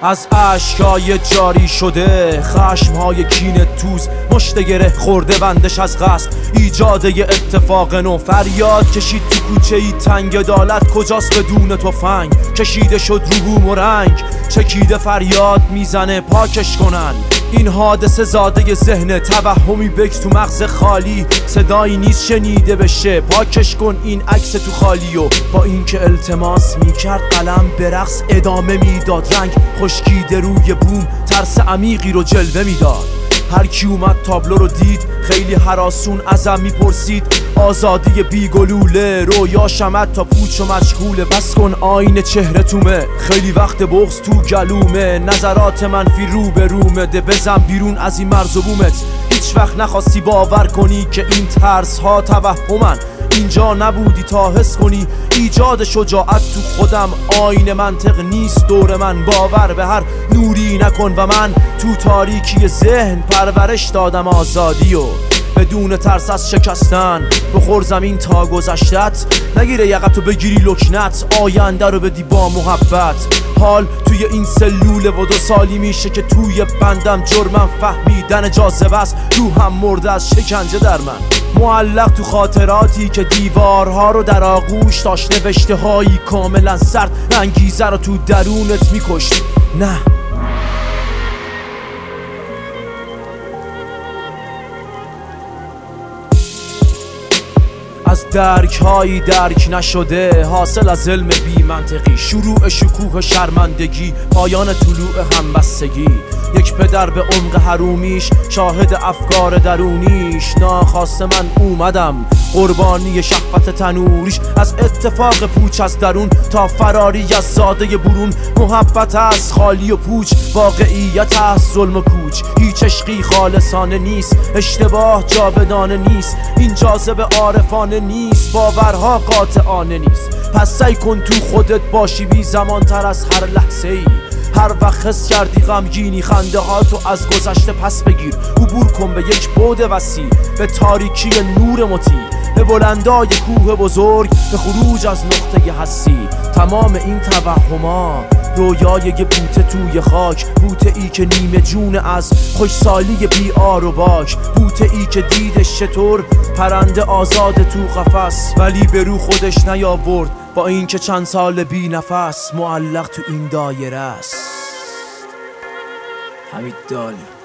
از اشکای جاری شده، خشمهای کینه توز مشت گره خورده بندش از قصد ایجاد یه اتفاق نو. فریاد کشید تو کوچه ای تنگ، عدالت کجاست بدون تفنگ؟ کشیده شد رو بوم و رنگ، چکیده فریاد میزنه پاکش کنن. این حادثه زاده ذهن، توهمی بک تو مغز خالی، صدایی نیست شنیده بشه. پاکش کن این عکس تو خالی و با اینکه التماس میکرد قلم به رقص ادامه میداد. رنگ خشکیده روی بوم ترس عمیقی رو جلوه میداد. هر کی اومد تابلو رو دید خیلی هراسون ازم میپرسید آزادی بیگلوله، رویا شمد تا پوچ و مشغوله. بس کن آینه چهره تومه، خیلی وقت بغض تو گلومه. نظرات منفی رو به رومه، ده بزن بیرون از این مرز و بومت. هیچ وقت نخواستی باور کنی که این ترس ها توهمن، اینجا نبودی تا حس کنی ایجاد شجاعت تو خودم. آینه منطق نیست دور من، باور به هر نوری نکن و من تو تاریکی ذهن پرورش دادم آزادی و بدون ترس از شکستن. بخور زمین تا گذشتت، نگیره یقتو بگیری لکنت. آینده رو بدی با محبت. حال توی این سلوله و 2 سالی میشه که توی بندم جرمم فهمیدن جاذبه است. روحم مرده از شکنجه در من، معلق تو خاطراتی که دیوارها رو در آغوش داشت. نوشته هایی کاملا سرد، انگیزه رو تو درونت میکشت. نه از درک هایی درک نشده، حاصل از علم بی منطقی. شروع شکوه شرمندگی، پایان طلوع همبستگی. یک پدر به عمق حرومیش، شاهد افکار درونیش. ناخواسته من اومدم قربانی شهوت تنوریش. از اتفاق پوچ از درون تا فراری از زاده برون. محبت از خالی و پوچ، واقعیت از ظلم و کوچ. هیچ عشقی خالصانه نیست، اشتباه جاودانه نیست. این جاذبه عارفانه نیست، باورها قاطعانه نیست. پس سعی کن تو خودت باشی بی زمان تر از هر لحظه ای. هر وقت حس کردی غمگینی، خنده ها تو از گذشته پس بگیر. عبور کن به یک بعد وسیع، به تاریکی نور مطیع، به بلندای کوه بزرگ، به خروج از نقطه هستی. تمام این توهما رویای یه بوته توی خاک. بوته ای که نیمه جون از خوشسالی بی آر و باک. بوته ای که دیدش چطور پرنده آزاد تو قفس، ولی به رو خودش نیاورد با اینکه چند سال بی نفس معلق تو این دایره است. حمید دالی.